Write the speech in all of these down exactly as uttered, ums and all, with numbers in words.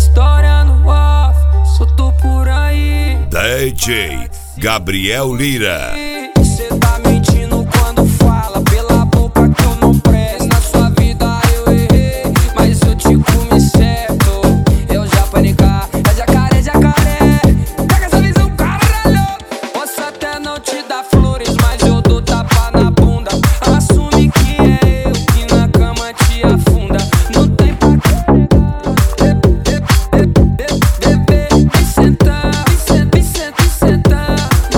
história no off, solto por aí. D J Gabriel Lira. Cê tá mentindo quando fala pela boca que eu não presto. Na sua vida eu errei, mas eu te comi certo. Eu já panicar, é jacaré, jacaré. Pega essa visão, caralho. Posso até não te dar flores, mas eu dou tapa na bunda. Assume que é eu que na cama te afunda. Não tem pra quê, bebê, vem sentar, vem sentar, vem sentar, vem sentar.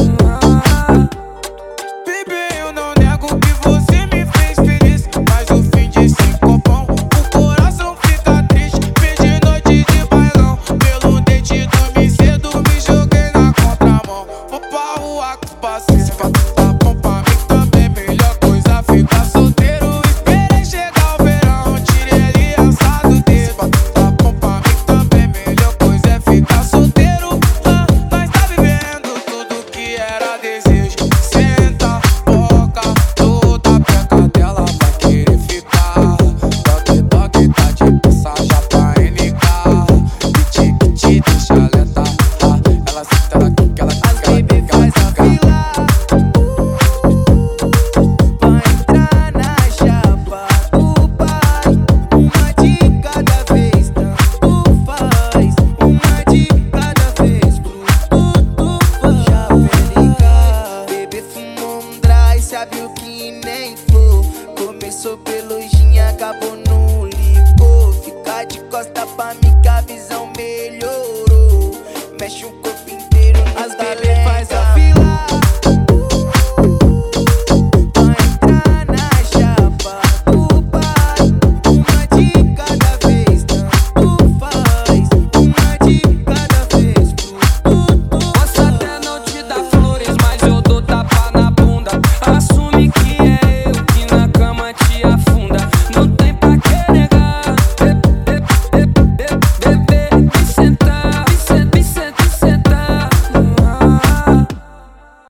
Bebê, eu não nego que você me fez feliz, mas o fim de cinco pão, o coração fica triste. Perdi noite de bailão, pelo dente dormi cedo, me joguei na contramão. Vou pra rua com os parceiros, pra tá bom pra mim também. Melhor coisa ficar solteiro. Esperei chegar o verão, tirei ali assado dele. Pra tá bom pra mim também. Melhor coisa é ficar solteiro. Ah, nós tá vivendo tudo que era desejo. Senta, boca, toda peca dela vai querer ficar. Toque, toque, tá de passagem pra N K. Beat que te deixa alerta. Ah, ela senta, ela quica, ela quica, ela quica, ela quica. Vai entrar na chapa do pai, uma de cada vez, tanto faz. Uma de cada vez, tudo faz. Já verificar, bebê fumou um dry, sabe o que nem flor. Começou pelo gin, acabou no licor. Fica de costa pra mim que a visão melhorou. Mexe o corpo inteiro, as bebê faz a